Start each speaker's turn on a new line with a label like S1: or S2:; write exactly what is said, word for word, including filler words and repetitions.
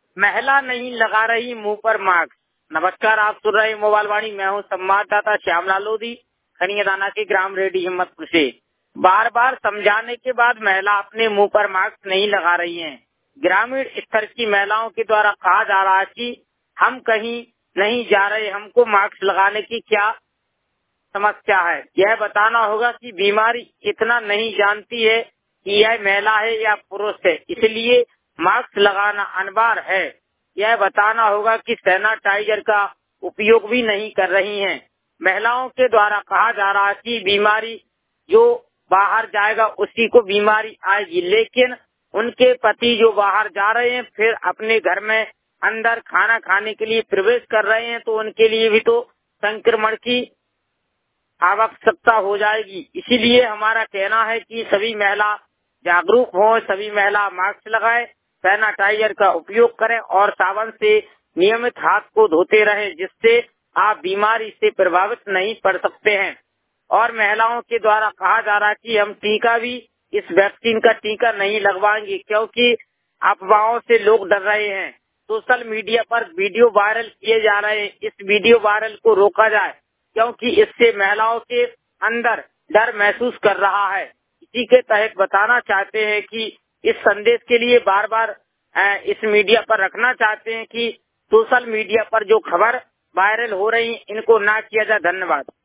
S1: महिला नहीं लगा रही मुंह पर मास्क। नमस्कार, आप सुन रहे मोबाइल वाणी। मैं हूं संवाददाता श्यामलाल लोधी, खनियादाना के ग्राम रेडी हिम्मतपुर से। बार बार समझाने के बाद महिला अपने मुंह पर मास्क नहीं लगा रही हैं। ग्रामीण स्तर की महिलाओं के द्वारा कहा जा रहा है कि हम कहीं नहीं जा रहे, हमको मास्क लगाने की क्या समस्या है। यह बताना होगा कि बीमारी इतना नहीं जानती है कि यह महिला है या पुरुष है, इसलिए मास्क लगाना अनिवार्य है। यह बताना होगा कि सैनिटाइजर का उपयोग भी नहीं कर रही हैं। महिलाओं के द्वारा कहा जा रहा है कि बीमारी जो बाहर जाएगा उसी को बीमारी आएगी, लेकिन उनके पति जो बाहर जा रहे हैं फिर अपने घर में अंदर खाना खाने के लिए प्रवेश कर रहे हैं, तो उनके लिए भी तो संक्रमण की आवश्यकता हो जाएगी। इसीलिए हमारा कहना है कि सभी महिला जागरूक हों, सभी महिला मास्क लगाएं, सैनिटाइजर का उपयोग करें और साबुन से नियमित हाथ को धोते रहें, जिससे आप बीमारी से प्रभावित नहीं पड़ सकते हैं। और महिलाओं के द्वारा कहा जा रहा है कि हम टीका भी इस वैक्सीन का टीका नहीं लगवाएंगे, क्योंकि अफवाहों से लोग डर रहे हैं। सोशल मीडिया पर वीडियो वायरल किए जा रहे हैं, इस वीडियो वायरल को रोका जाए, क्योंकि इससे महिलाओं के अंदर डर महसूस कर रहा है। इसी के तहत बताना चाहते हैं कि इस संदेश के लिए बार बार इस मीडिया पर रखना चाहते हैं कि सोशल मीडिया पर जो खबर वायरल हो रही इनको ना किया जाए। धन्यवाद।